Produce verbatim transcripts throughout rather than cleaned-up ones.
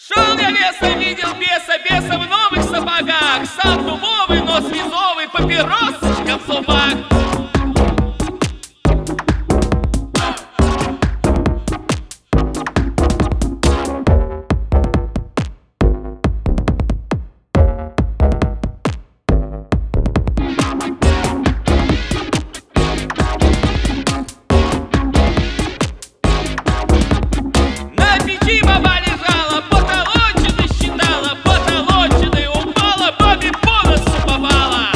Шел я лесом, видел беса, беса в новых сапогах. Сам дубовый, нос визовый, папиросочка в зубах. На печи баба лежала, потолочины считала, потолочины упала, бабе по носу попала.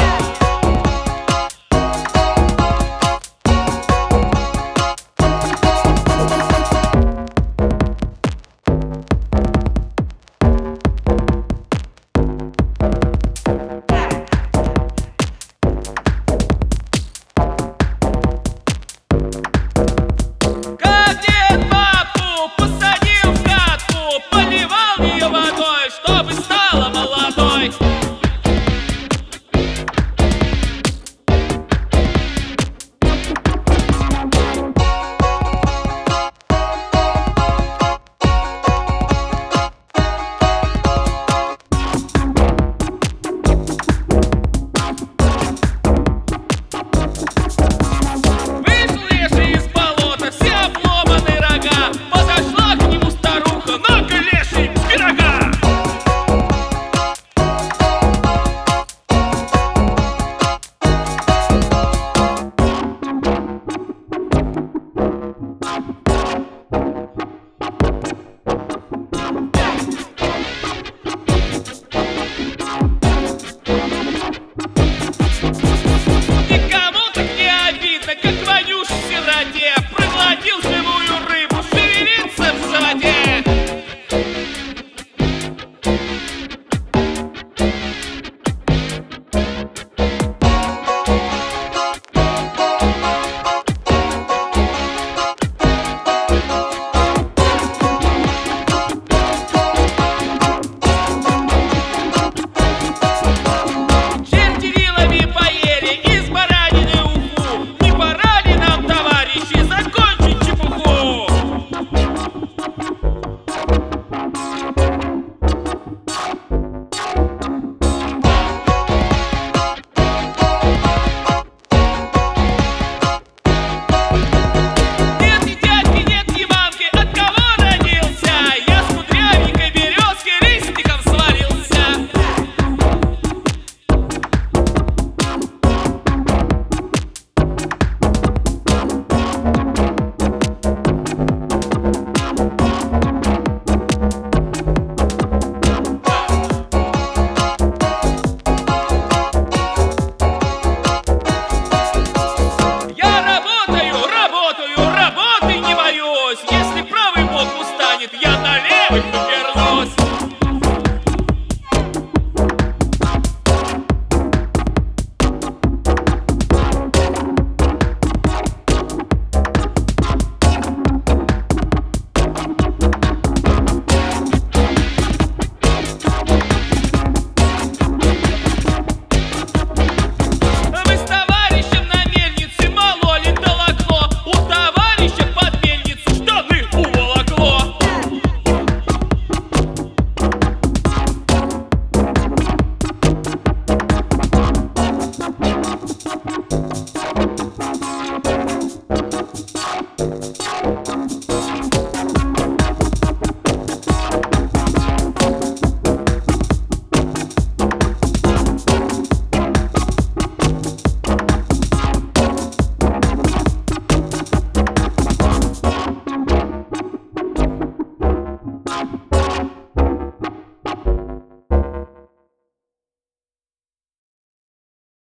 Как дед бабку посадил в катку, поливал ее водой, чтобы стала молодой. Вышел леший из болота, все обломаны рога. Подошла к нему старуха, ну-ка, леший, пирога. Никому так не обидно, как Ванюше сироте. Проглотил живую рыбу, шевелится в животе. Черти вилами поели, из баранины уху. Не пора ли нам, товарищи, закончить чепуху? Нет ни дядьки, нет ни мамки, от кого родился? Я с кудрявенькой березки листиком свалился. Я работаю, работаю, работы не боюсь. Если правый бок устанет, я на левый поберусь.